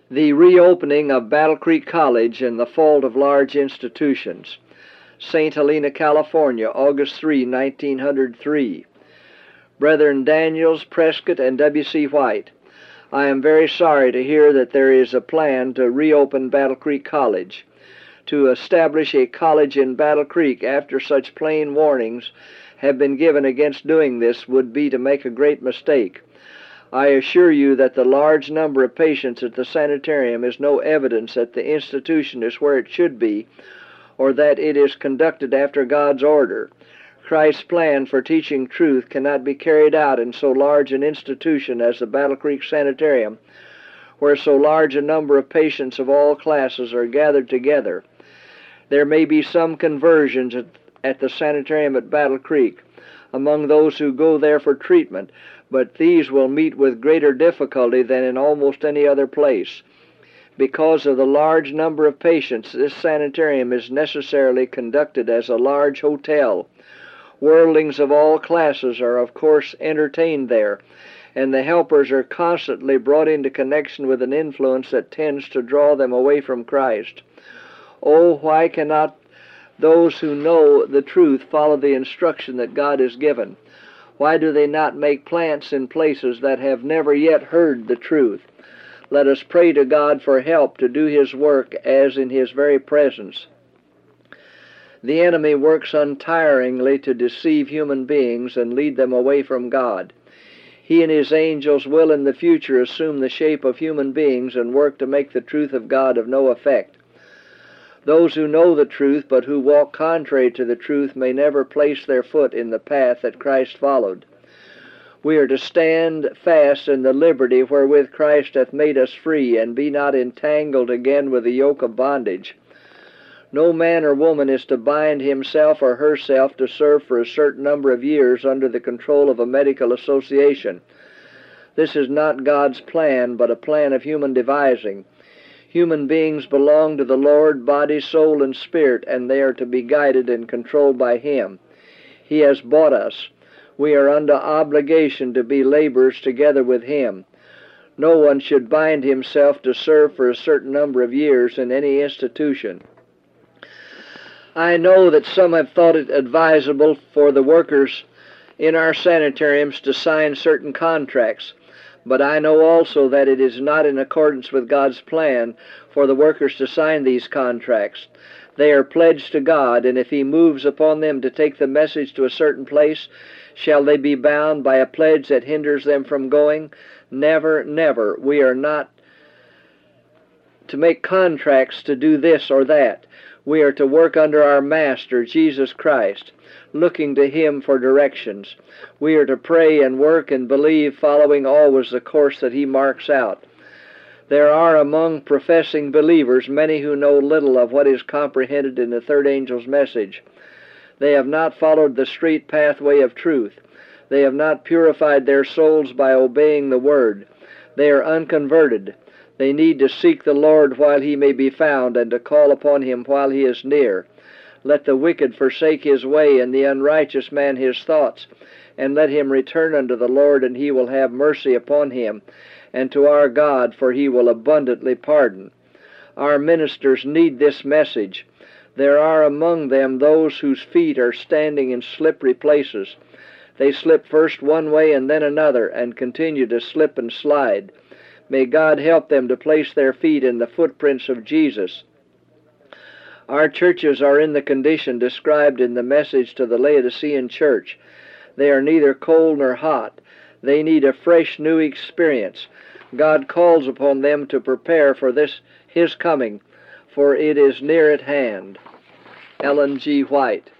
The reopening of Battle Creek College and the fault of large institutions. St. Helena, California, August 3, 1903. Brethren Daniels, Prescott, and W.C. White, I am very sorry to hear that there is a plan to reopen Battle Creek College. To establish a college in Battle Creek after such plain warnings have been given against doing this would be to make a great mistake. I assure you that the large number of patients at the sanitarium is no evidence that the institution is where it should be, or that it is conducted after God's order. Christ's plan for teaching truth cannot be carried out in so large an institution as the Battle Creek Sanitarium, where so large a number of patients of all classes are gathered together. There may be some conversions at the sanitarium at Battle Creek among those who go there for treatment, but these will meet with greater difficulty than in almost any other place. Because of the large number of patients, this sanitarium is necessarily conducted as a large hotel. Worldlings of all classes are, of course, entertained there, and the helpers are constantly brought into connection with an influence that tends to draw them away from Christ. Oh, why cannot those who know the truth follow the instruction that God has given? Why do they not make plants in places that have never yet heard the truth? Let us pray to God for help to do His work as in His very presence. The enemy works untiringly to deceive human beings and lead them away from God. He and his angels will in the future assume the shape of human beings and work to make the truth of God of no effect. Those who know the truth but who walk contrary to the truth may never place their foot in the path that Christ followed. We are to stand fast in the liberty wherewith Christ hath made us free, and be not entangled again with the yoke of bondage. No man or woman is to bind himself or herself to serve for a certain number of years under the control of a medical association. This is not God's plan, but a plan of human devising. Human beings belong to the Lord, body, soul, and spirit, and they are to be guided and controlled by Him. He has bought us. We are under obligation to be laborers together with Him. No one should bind himself to serve for a certain number of years in any institution. I know that some have thought it advisable for the workers in our sanitariums to sign certain contracts, but I know also that it is not in accordance with God's plan for the workers to sign these contracts. They are pledged to God, and if He moves upon them to take the message to a certain place, shall they be bound by a pledge that hinders them from going? Never, never. We are not to make contracts to do this or that. We are to work under our Master, Jesus Christ, looking to Him for directions. We are to pray and work and believe, following always the course that He marks out. There are among professing believers many who know little of what is comprehended in the third angel's message. They have not followed the straight pathway of truth. They have not purified their souls by obeying the Word. They are unconverted. They need to seek the Lord while He may be found, and to call upon Him while He is near. Let the wicked forsake his way, and the unrighteous man his thoughts, and let him return unto the Lord, and He will have mercy upon him, and to our God, for He will abundantly pardon. Our ministers need this message. There are among them those whose feet are standing in slippery places. They slip first one way and then another, and continue to slip and slide. May God help them to place their feet in the footprints of Jesus. Our churches are in the condition described in the message to the Laodicean church. They are neither cold nor hot. They need a fresh new experience. God calls upon them to prepare for this His coming, for it is near at hand. Ellen G. White.